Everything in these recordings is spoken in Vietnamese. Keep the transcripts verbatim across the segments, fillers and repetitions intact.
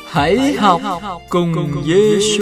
Hãy học cùng Giê-xu.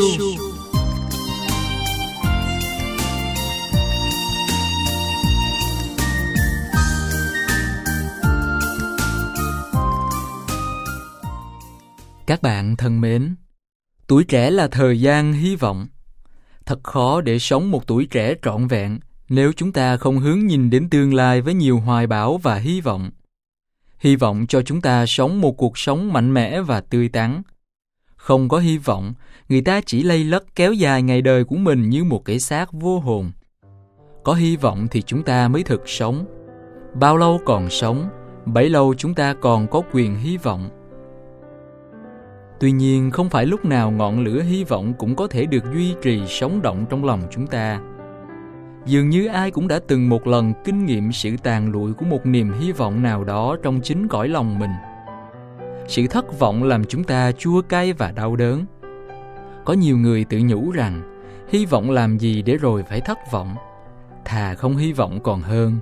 Các bạn thân mến, tuổi trẻ là thời gian hy vọng. Thật khó để sống một tuổi trẻ trọn vẹn nếu chúng ta không hướng nhìn đến tương lai với nhiều hoài bão và hy vọng. Hy vọng cho chúng ta sống một cuộc sống mạnh mẽ và tươi tắn. Không có hy vọng, người ta chỉ lây lất kéo dài ngày đời của mình như một cái xác vô hồn. Có hy vọng thì chúng ta mới thực sống. Bao lâu còn sống, bấy lâu chúng ta còn có quyền hy vọng. Tuy nhiên, không phải lúc nào ngọn lửa hy vọng cũng có thể được duy trì sống động trong lòng chúng ta. Dường như ai cũng đã từng một lần kinh nghiệm sự tàn lụi của một niềm hy vọng nào đó trong chính cõi lòng mình. Sự thất vọng làm chúng ta chua cay và đau đớn. Có nhiều người tự nhủ rằng, hy vọng làm gì để rồi phải thất vọng, thà không hy vọng còn hơn.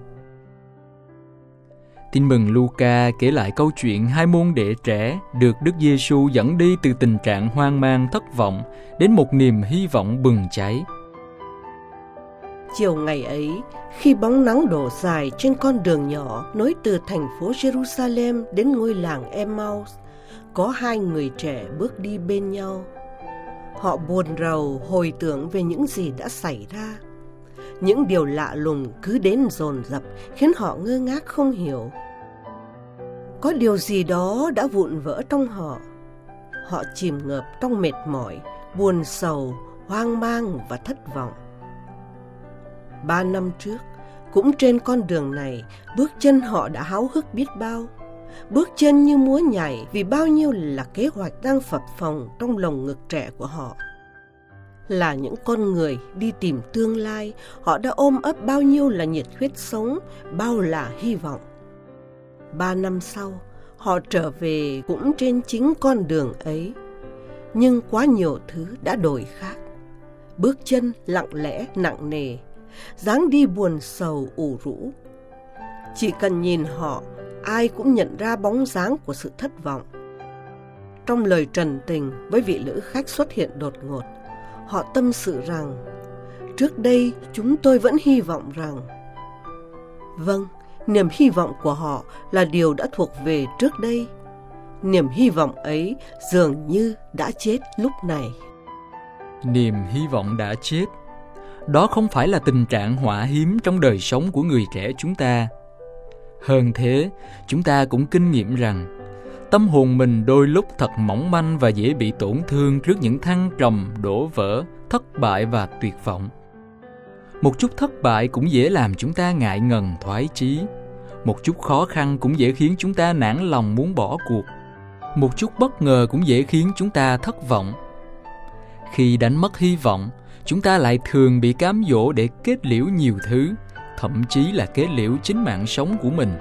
Tin mừng Luca kể lại câu chuyện hai môn đệ trẻ được Đức Giê-xu dẫn đi từ tình trạng hoang mang thất vọng đến một niềm hy vọng bừng cháy. Chiều ngày ấy, khi bóng nắng đổ dài trên con đường nhỏ nối từ thành phố Jerusalem đến ngôi làng Emmaus, có hai người trẻ bước đi bên nhau. Họ buồn rầu hồi tưởng về những gì đã xảy ra. Những điều lạ lùng cứ đến dồn dập khiến họ ngơ ngác không hiểu. Có điều gì đó đã vụn vỡ trong họ. Họ chìm ngợp trong mệt mỏi, buồn sầu, hoang mang và thất vọng. Ba năm trước, cũng trên con đường này, bước chân họ đã háo hức biết bao. Bước chân như múa nhảy vì bao nhiêu là kế hoạch đang phập phồng trong lồng ngực trẻ của họ. Là những con người đi tìm tương lai, họ đã ôm ấp bao nhiêu là nhiệt huyết sống, bao là hy vọng. Ba năm sau, họ trở về cũng trên chính con đường ấy. Nhưng quá nhiều thứ đã đổi khác. Bước chân lặng lẽ nặng nề, dáng đi buồn sầu ủ rũ. Chỉ cần nhìn họ, ai cũng nhận ra bóng dáng của sự thất vọng. Trong lời trần tình với vị lữ khách xuất hiện đột ngột, họ tâm sự rằng, trước đây chúng tôi vẫn hy vọng rằng... Vâng, niềm hy vọng của họ là điều đã thuộc về trước đây. Niềm hy vọng ấy dường như đã chết lúc này. Niềm hy vọng đã chết. Đó không phải là tình trạng họa hiếm trong đời sống của người trẻ chúng ta. Hơn thế, chúng ta cũng kinh nghiệm rằng tâm hồn mình đôi lúc thật mỏng manh và dễ bị tổn thương trước những thăng trầm, đổ vỡ, thất bại và tuyệt vọng. Một chút thất bại cũng dễ làm chúng ta ngại ngần thoái chí. Một chút khó khăn cũng dễ khiến chúng ta nản lòng muốn bỏ cuộc. Một chút bất ngờ cũng dễ khiến chúng ta thất vọng. Khi đánh mất hy vọng, chúng ta lại thường bị cám dỗ để kết liễu nhiều thứ, thậm chí là kết liễu chính mạng sống của mình.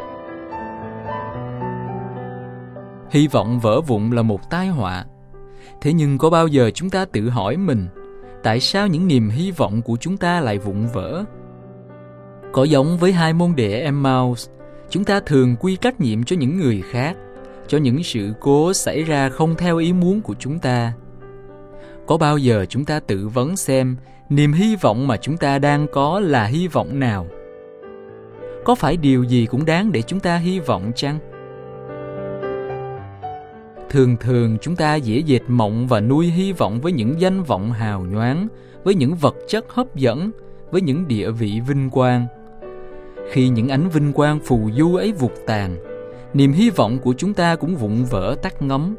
Hy vọng vỡ vụn là một tai họa. Thế nhưng có bao giờ chúng ta tự hỏi mình, tại sao những niềm hy vọng của chúng ta lại vụn vỡ? Có giống với hai môn đệ Emmaus, chúng ta thường quy trách nhiệm cho những người khác, cho những sự cố xảy ra không theo ý muốn của chúng ta. Có bao giờ chúng ta tự vấn xem niềm hy vọng mà chúng ta đang có là hy vọng nào? Có phải điều gì cũng đáng để chúng ta hy vọng chăng? Thường thường chúng ta dễ dệt mộng và nuôi hy vọng với những danh vọng hào nhoáng, với những vật chất hấp dẫn, với những địa vị vinh quang. Khi những ánh vinh quang phù du ấy vụt tàn, niềm hy vọng của chúng ta cũng vụn vỡ tắt ngấm.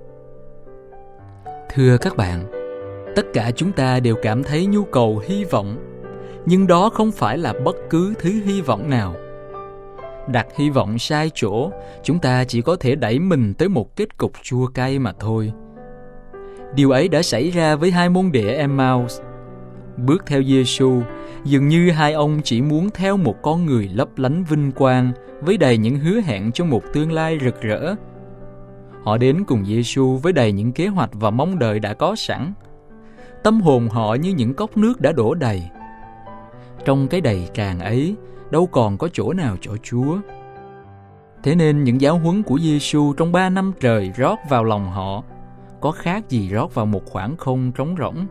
Thưa các bạn, tất cả chúng ta đều cảm thấy nhu cầu hy vọng, nhưng đó không phải là bất cứ thứ hy vọng nào. Đặt hy vọng sai chỗ, chúng ta chỉ có thể đẩy mình tới một kết cục chua cay mà thôi. Điều ấy đã xảy ra với hai môn đệ Emmaus. Bước theo Giê-xu, dường như hai ông chỉ muốn theo một con người lấp lánh vinh quang với đầy những hứa hẹn cho một tương lai rực rỡ. Họ đến cùng Giê-xu với đầy những kế hoạch và mong đợi đã có sẵn. Tâm hồn họ như những cốc nước đã đổ đầy. Trong cái đầy tràn ấy, đâu còn có chỗ nào cho Chúa. Thế nên những giáo huấn của Giê-xu trong ba năm trời rót vào lòng họ, có khác gì rót vào một khoảng không trống rỗng.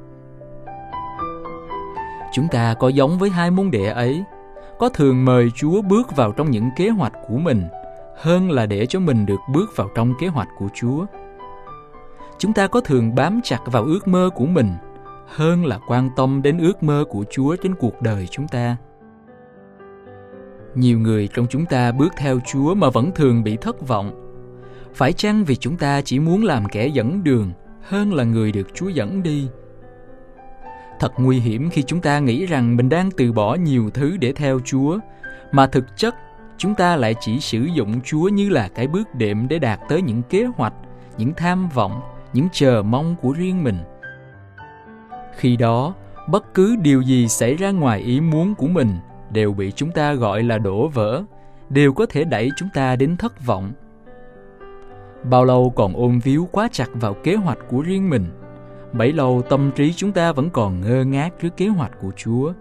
Chúng ta có giống với hai môn đệ ấy, có thường mời Chúa bước vào trong những kế hoạch của mình hơn là để cho mình được bước vào trong kế hoạch của Chúa. Chúng ta có thường bám chặt vào ước mơ của mình hơn là quan tâm đến ước mơ của Chúa trên cuộc đời chúng ta. Nhiều người trong chúng ta bước theo Chúa mà vẫn thường bị thất vọng. Phải chăng vì chúng ta chỉ muốn làm kẻ dẫn đường hơn là người được Chúa dẫn đi? Thật nguy hiểm khi chúng ta nghĩ rằng mình đang từ bỏ nhiều thứ để theo Chúa, mà thực chất chúng ta lại chỉ sử dụng Chúa như là cái bước đệm để đạt tới những kế hoạch, những tham vọng, những chờ mong của riêng mình. Khi đó, bất cứ điều gì xảy ra ngoài ý muốn của mình đều bị chúng ta gọi là đổ vỡ, đều có thể đẩy chúng ta đến thất vọng. Bao lâu còn ôm víu quá chặt vào kế hoạch của riêng mình, bấy lâu tâm trí chúng ta vẫn còn ngơ ngác trước kế hoạch của Chúa.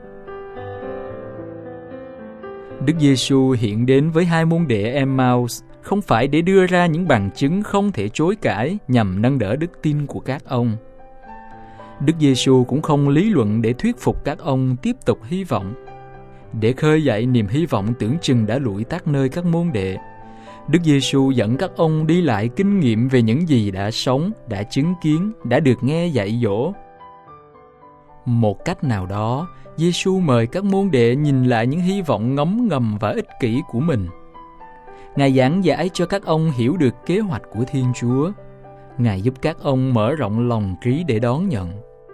Đức Giêsu hiện đến với hai môn đệ Emmaus không phải để đưa ra những bằng chứng không thể chối cãi nhằm nâng đỡ đức tin của các ông. Đức Giêsu cũng không lý luận để thuyết phục các ông tiếp tục hy vọng. Để khơi dậy niềm hy vọng tưởng chừng đã lụi tắt nơi các môn đệ, Đức Giêsu dẫn các ông đi lại kinh nghiệm về những gì đã sống, đã chứng kiến, đã được nghe dạy dỗ. Một cách nào đó, Giêsu mời các môn đệ nhìn lại những hy vọng ngấm ngầm và ích kỷ của mình. Ngài giảng giải cho các ông hiểu được kế hoạch của Thiên Chúa. Ngài giúp các ông mở rộng lòng trí để đón nhận.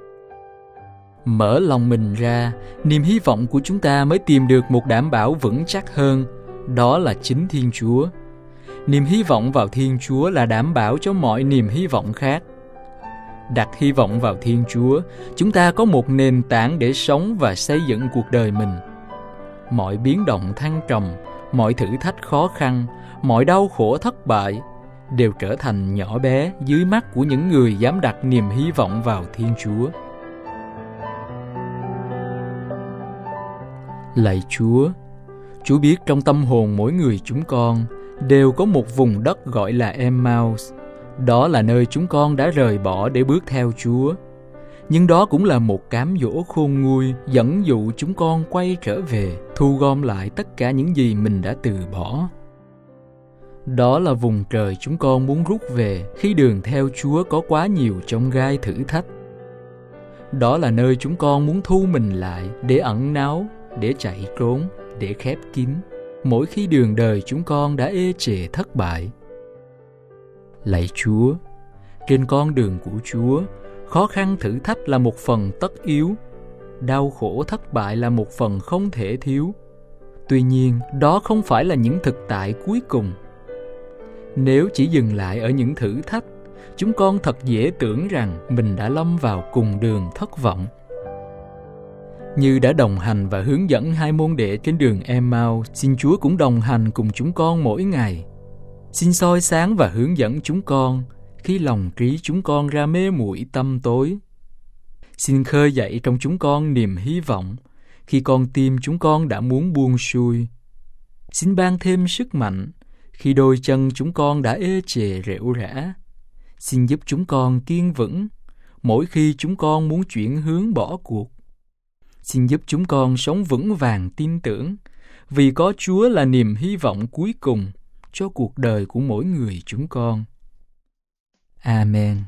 Mở lòng mình ra, niềm hy vọng của chúng ta mới tìm được một đảm bảo vững chắc hơn, đó là chính Thiên Chúa. Niềm hy vọng vào Thiên Chúa là đảm bảo cho mọi niềm hy vọng khác. Đặt hy vọng vào Thiên Chúa, chúng ta có một nền tảng để sống và xây dựng cuộc đời mình. Mọi biến động thăng trầm, mọi thử thách khó khăn, mọi đau khổ thất bại đều trở thành nhỏ bé dưới mắt của những người dám đặt niềm hy vọng vào Thiên Chúa. Lạy Chúa, Chúa biết trong tâm hồn mỗi người chúng con đều có một vùng đất gọi là Emmaus. Đó là nơi chúng con đã rời bỏ để bước theo Chúa. Nhưng đó cũng là một cám dỗ khôn nguôi dẫn dụ chúng con quay trở về, thu gom lại tất cả những gì mình đã từ bỏ. Đó là vùng trời chúng con muốn rút về khi đường theo Chúa có quá nhiều chông gai thử thách. Đó là nơi chúng con muốn thu mình lại để ẩn náu, để chạy trốn, để khép kín, mỗi khi đường đời chúng con đã ê chề thất bại. Lạy Chúa, trên con đường của Chúa, khó khăn thử thách là một phần tất yếu, đau khổ thất bại là một phần không thể thiếu. Tuy nhiên, đó không phải là những thực tại cuối cùng. Nếu chỉ dừng lại ở những thử thách, chúng con thật dễ tưởng rằng mình đã lâm vào cùng đường thất vọng. Như đã đồng hành và hướng dẫn hai môn đệ trên đường Emmaus, xin Chúa cũng đồng hành cùng chúng con mỗi ngày. Xin soi sáng và hướng dẫn chúng con khi lòng trí chúng con ra mê muội tăm tối. Xin khơi dậy trong chúng con niềm hy vọng khi con tim chúng con đã muốn buông xuôi. Xin ban thêm sức mạnh khi đôi chân chúng con đã ê chề rệu rã. Xin giúp chúng con kiên vững mỗi khi chúng con muốn chuyển hướng bỏ cuộc. Xin giúp chúng con sống vững vàng tin tưởng, vì có Chúa là niềm hy vọng cuối cùng cho cuộc đời của mỗi người chúng con. Amen.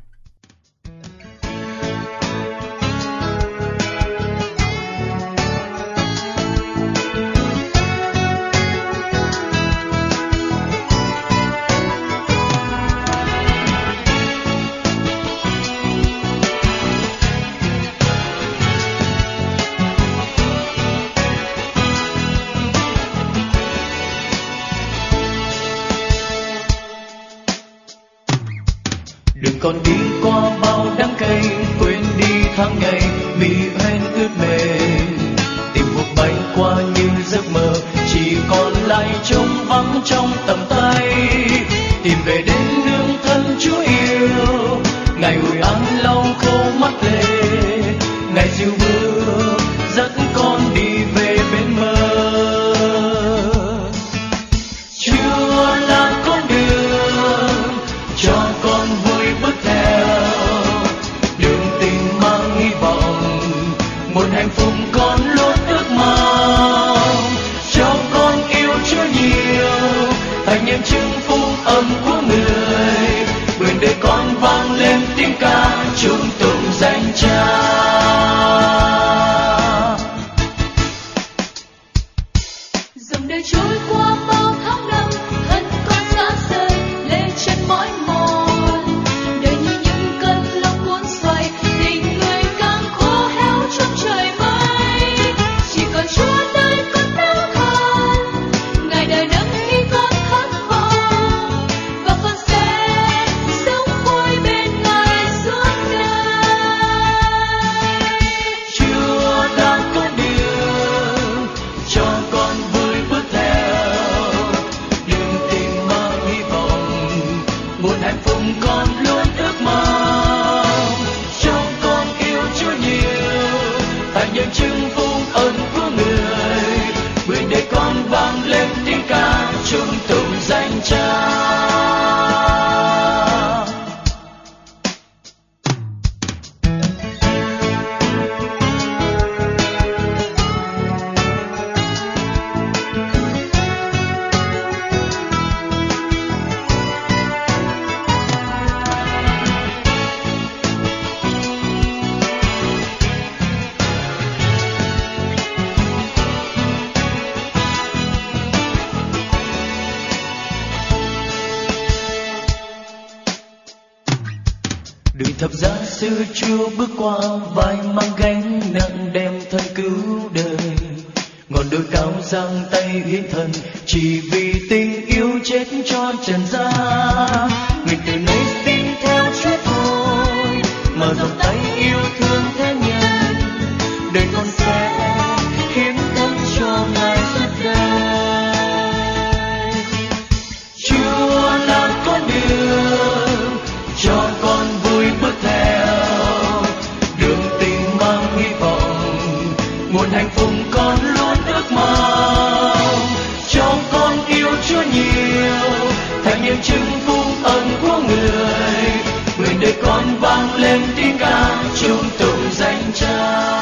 Đừng còn đi qua bao đắng cay, quên đi tháng ngày mi hoen ướt mềm. Tìm cuộc bay qua như giấc mơ, chỉ còn lại trống vắng trong tầm tay. Tìm về đến nương thân Chúa yêu, Ngài ủi an lau khô mắt lệ, Ngài dìu bước dẫn con đi về bên mơ. Chúa là con đường cho con vui bước theo, hạnh phúc con luôn ước mong. Cho con yêu Chúa nhiều, thành nhân chứng phúc âm của người. Nguyện đời con vang lên tiếng ca chung tụng danh Cha. Dòng đời trôi qua bao tháng năm, thân con xa rời lê chân mỏi mòn. Đời như những cơn lốc cuốn xoay, tình người càng khô héo trong trời mây. Chỉ còn Chúa nơi con đau khổ, Ngài đời nâng khi con khát vọng, và con sẽ sống vui bên Ngài suốt đời. Chúa đang có đường cho con vui bước theo, đừng tìm mang hy vọng, buồn hạnh phúc con luôn ước mong. Cho con yêu Chúa nhiều, thành nhân chứng phúc ơn của người. Nguyện đời con vang lên tiếng ca chung tụng danh Cha. Đường thập giá sư Chúa bước qua, vai mang gánh nặng đem thân cứu đời. Ngọn đồi cao giang tay hiến thân, chỉ vì tình yêu chết cho trần gian. Nguyện từ nay tin theo Chúa thôi, mở rộng tay yêu thương thế nhân. Đời con sẽ hiến thân cho Ngài suốt đời. Chúa đang có đường cho con vui bước theo, đường tình mang hy vọng, nguồn hạnh phúc con luôn ước mong. Cho con yêu Chúa nhiều, thành nhân chứng phúc ân của người. Nguyện đời con vang lên tiếng ca chung tụng danh Cha.